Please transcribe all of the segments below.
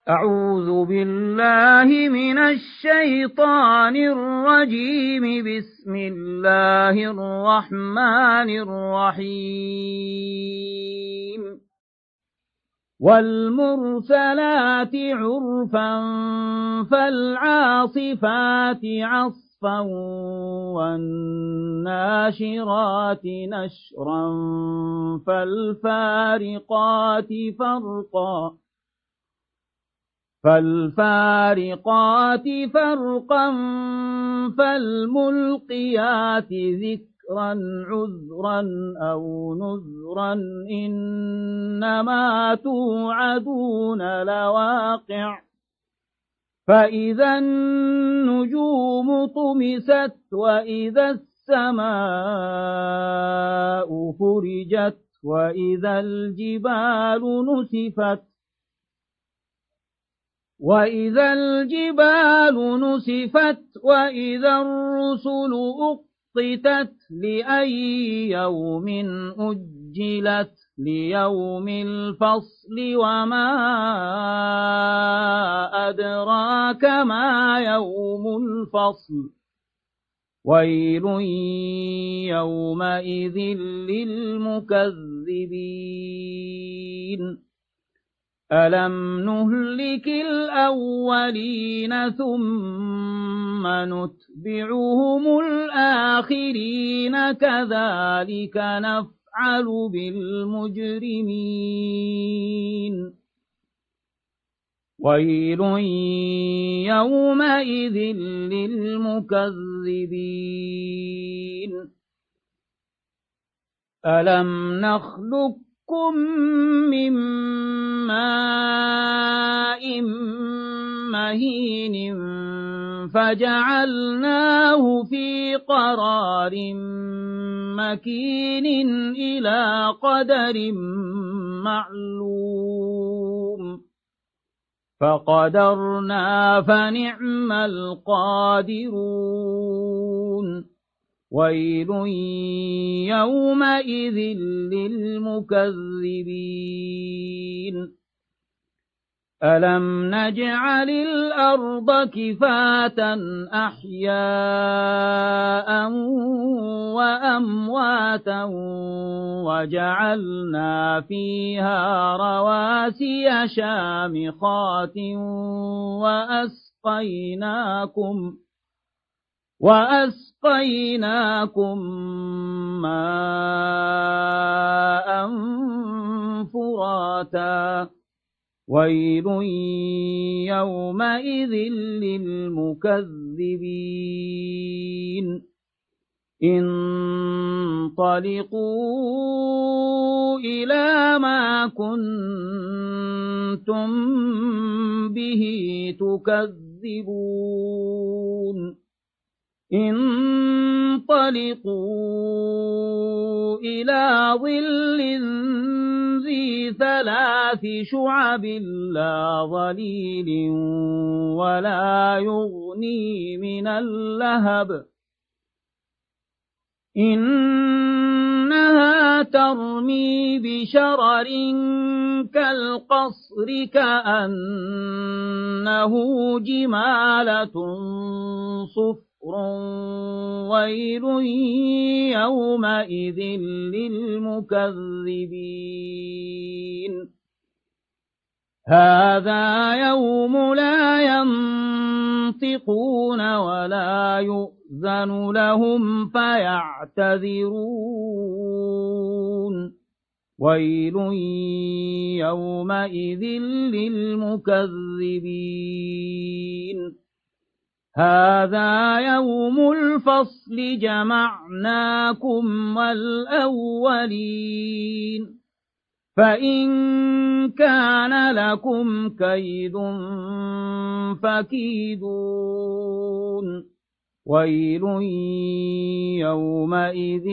أعوذ بالله من الشيطان الرجيم. بسم الله الرحمن الرحيم. والمرسلات عرفا فالعاصفات عصفا والناشرات نشرا فالفارقات فرقا فالملقيات ذكرا عذرا أو نذرا إنما توعدون لواقع. فإذا النجوم طمست وإذا السماء فرجت وإذا الجبال نسفت وإذا الرسل أقتت لأي يوم أجلت ليوم الفصل وما أدراك ما يوم الفصل ويل يومئذ للمكذبين. ألم نهلك الأولين ثم نتبعهم الآخرين كذلك نفعل بالمجرمين. ويل يومئذ للمكذبين. ألم نخلقكم من ماء مهين فجعلناه في قرار مكين إلى قدر معلوم فقدرنا فنعم القادرون. ويل يومئذ للمكذبين. ألم نجعل الأرض كفاة أحياء وأمواتا وجعلنا فيها رواسي شامخات وأسقيناكم ماء فراتا. ويل يومئذ للمكذبين. انطلقوا إلى ما كنتم به تكذبون. انطلقوا إلى ظل ذي 3 شعب لا ظليل ولا يغني من اللهب إنها ترمي بشرر كالقصر كأنه جمالة صفر. ويل يومئذ للمكذبين. هذا يوم لا ينطقون ولا يؤذن لهم فيعتذرون. ويل يومئذ للمكذبين. هذا يوم الفصل جمعناكم والأولين فإن كان لكم كيد فكيدون. ويل يومئذ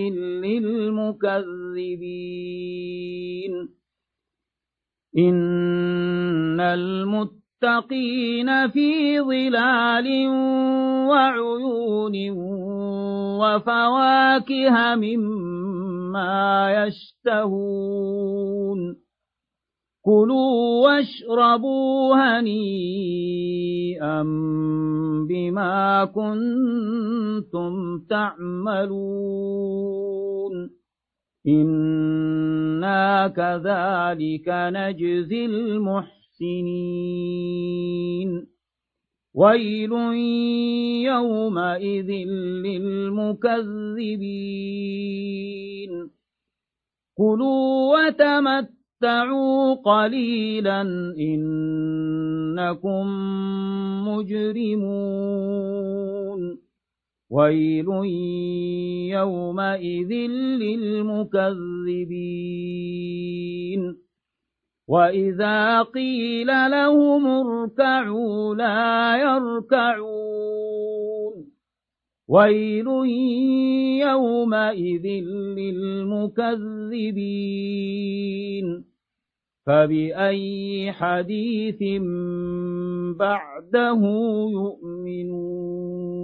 للمكذبين. إن المتقين في ظلال وعيون وفواكه مما يشتهون كلوا واشربوا هنيئا بما كنتم تعملون إنا كذلك نجزي المحسنين ويل يومئذ للمكذبين كلوا وتمتعوا قليلا إنكم مجرمون ويل يومئذ للمكذبين وإذا قيل لهم اركعوا لا يركعون ويل يومئذ للمكذبين فبأي حديث بعده يؤمنون